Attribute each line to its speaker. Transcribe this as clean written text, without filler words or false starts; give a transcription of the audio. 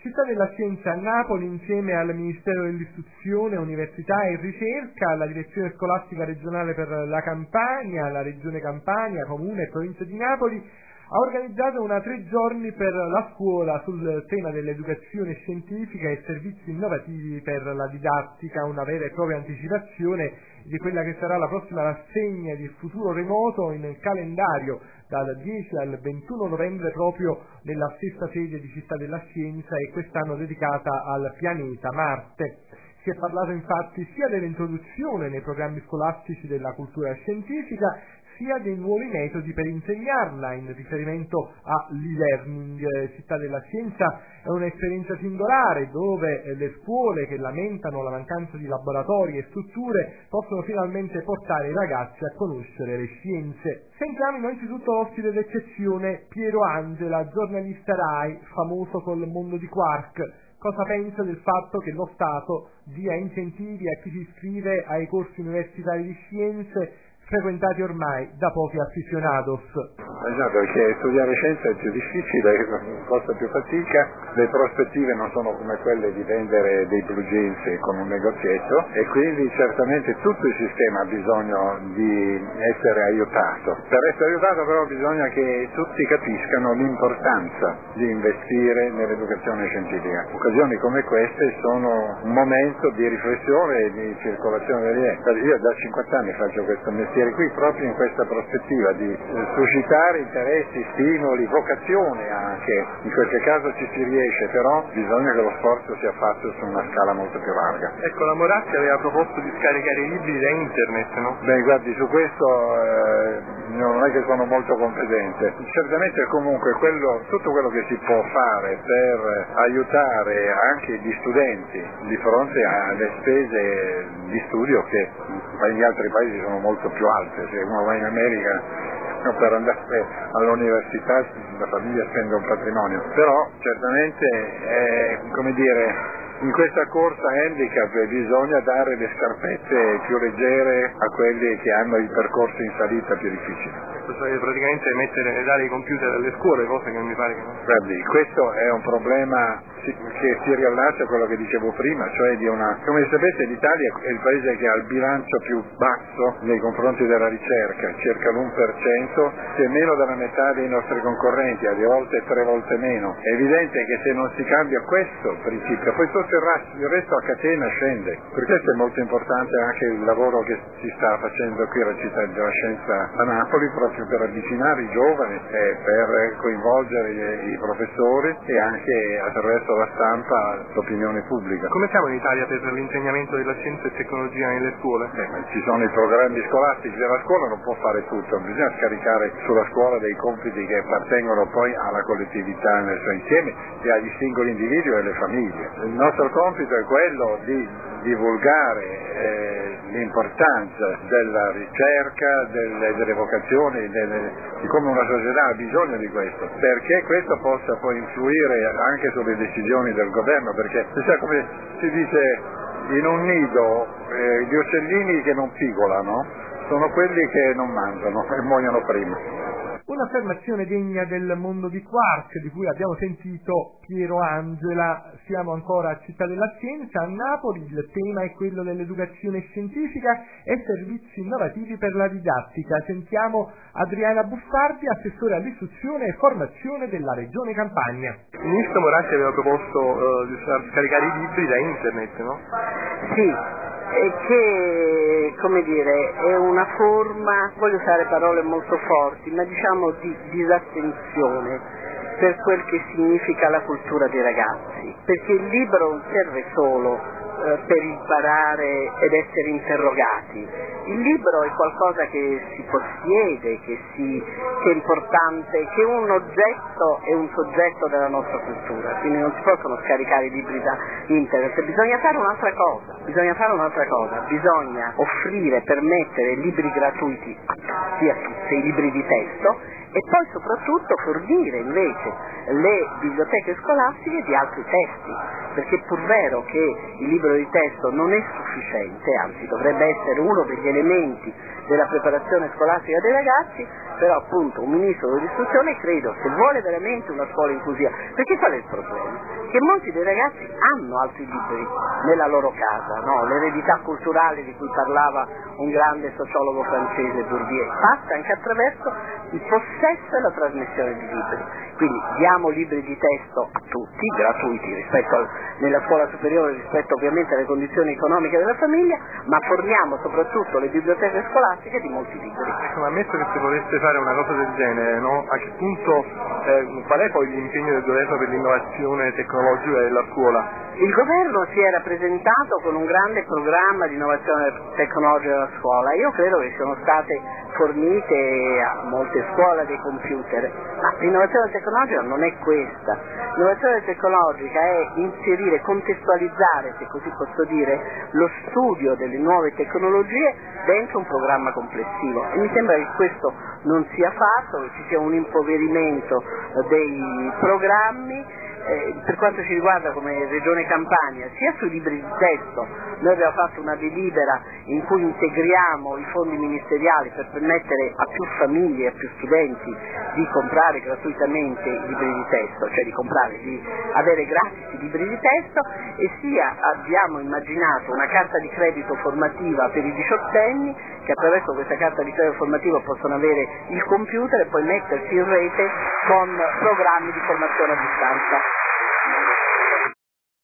Speaker 1: Città della Scienza a Napoli, insieme al Ministero dell'Istruzione, Università e Ricerca, la Direzione Scolastica Regionale per la Campania, la Regione Campania, Comune e Provincia di Napoli, ha organizzato una 3 giorni per la scuola sul tema dell'educazione scientifica e servizi innovativi per la didattica, una vera e propria anticipazione di quella che sarà la prossima rassegna di Futuro Remoto in calendario dal 10 al 21 novembre proprio nella stessa sede di Città della Scienza e quest'anno dedicata al pianeta Marte. Si è parlato infatti sia dell'introduzione nei programmi scolastici della cultura scientifica sia dei nuovi metodi per insegnarla in riferimento all'e-learning. Città della Scienza è un'esperienza singolare dove le scuole che lamentano la mancanza di laboratori e strutture possono finalmente portare i ragazzi a conoscere le scienze. Sentiamo innanzitutto l'ospite d'eccezione, Piero Angela, giornalista RAI, famoso col mondo di Quark. Cosa pensa del fatto che lo Stato dia incentivi a chi si iscrive ai corsi universitari di scienze frequentati ormai da pochi aficionados?
Speaker 2: Già, perché studiare scienza è più difficile, costa più fatica, le prospettive non sono come quelle di vendere dei blue jeans con un negozietto e quindi certamente tutto il sistema ha bisogno di essere aiutato. Per essere aiutato però bisogna che tutti capiscano l'importanza di investire nell'educazione scientifica. Occasioni come queste sono un momento di riflessione e di circolazione delle idee. Io da 50 anni faccio questo mestiere qui proprio in questa prospettiva di suscitare interessi, stimoli, vocazione anche. In qualche caso ci si riesce, però bisogna che lo sforzo sia fatto su una scala molto più larga.
Speaker 3: Ecco, la Moratti aveva proposto di scaricare i libri da internet, no?
Speaker 2: Beh, guardi, su questo non è che sono molto competente. Certamente comunque tutto quello che si può fare per aiutare anche gli studenti di fronte alle spese di studio che in altri paesi sono molto più alte. Se uno va in America per andare all'università la famiglia spende un patrimonio, però certamente in questa corsa handicap bisogna dare le scarpette più leggere a quelli che hanno i percorsi in salita più difficili.
Speaker 3: Cioè praticamente dare i computer alle scuole, cosa che non mi pare che non...
Speaker 2: Guardi, questo è un problema che si riallaccia a quello che dicevo prima, cioè come sapete l'Italia è il paese che ha il bilancio più basso nei confronti della ricerca, circa l'1%, che è meno della metà dei nostri concorrenti, a volte 3 volte meno. È evidente che se non si cambia questo principio, poi tutto il resto a catena scende. Per questo è molto importante anche il lavoro che si sta facendo qui alla Città della Scienza a Napoli, proprio per avvicinare i giovani e per coinvolgere i professori e anche attraverso la stampa l'opinione pubblica.
Speaker 3: Come siamo in Italia per l'insegnamento della scienza e tecnologia nelle scuole?
Speaker 2: Ci sono i programmi scolastici, la scuola non può fare tutto, bisogna scaricare sulla scuola dei compiti che appartengono poi alla collettività nel suo insieme e agli singoli individui e alle famiglie. Il nostro compito è quello di divulgare l'importanza della ricerca, delle vocazioni, di come una società ha bisogno di questo, perché questo possa poi influire anche sulle decisioni del governo, perché come si dice in un nido gli uccellini che non pigolano sono quelli che non mangiano e muoiono prima.
Speaker 1: Un'affermazione degna del mondo di Quark, di cui abbiamo sentito Piero Angela. Siamo ancora a Città della Scienza, a Napoli. Il tema è quello dell'educazione scientifica e servizi innovativi per la didattica. Sentiamo Adriana Buffardi, assessore all'istruzione e formazione della Regione Campania.
Speaker 3: Il ministro Moratti aveva proposto di far scaricare i libri da internet, no?
Speaker 4: Sì. Che, come dire, è una forma, voglio usare parole molto forti, ma diciamo di disattenzione per quel che significa la cultura dei ragazzi, perché il libro non serve solo per imparare ed essere interrogati. Il libro è qualcosa che si possiede, che è importante, che è un oggetto e un soggetto della nostra cultura, quindi non si possono scaricare i libri da internet. Bisogna fare un'altra cosa, bisogna offrire, permettere libri gratuiti a tutti i libri di testo, e poi soprattutto fornire invece le biblioteche scolastiche di altri testi, perché è pur vero che il libro di testo non è sufficiente, anzi dovrebbe essere uno degli elementi della preparazione scolastica dei ragazzi, però appunto un ministro dell'istruzione credo, se vuole veramente una scuola inclusiva, perché qual è il problema? Che molti dei ragazzi hanno altri libri nella loro casa, no? L'eredità culturale di cui parlava un grande sociologo francese, Bourdieu, passa anche attraverso il possesso e la trasmissione di libri. Quindi diamo libri di testo a tutti, gratuiti nella scuola superiore rispetto ovviamente alle condizioni economiche della famiglia, ma forniamo soprattutto le biblioteche scolastiche di molti libri.
Speaker 3: Ecco, ma ammesso che si volesse fare una cosa del genere, no? A che punto, qual è poi l'impegno del governo per l'innovazione tecnologica della scuola?
Speaker 4: Il governo si era presentato con un grande programma di innovazione tecnologica della scuola. Io credo che siano state fornite a molte scuole dei computer, ma l'innovazione tecnologica non è questa. L'innovazione tecnologica è inserire, contestualizzare, se così posso dire, lo studio delle nuove tecnologie dentro un programma complessivo, e mi sembra che questo non sia fatto, che ci sia un impoverimento dei programmi. Per quanto ci riguarda come Regione Campania, sia sui libri di testo, noi abbiamo fatto una delibera in cui integriamo i fondi ministeriali per permettere a più famiglie e a più studenti di comprare gratuitamente i libri di testo, cioè di avere gratis i libri di testo, e sia abbiamo immaginato una carta di credito formativa per i diciottenni, che attraverso questa carta di credito formativa possono avere il computer e poi mettersi in rete con programmi di formazione a distanza.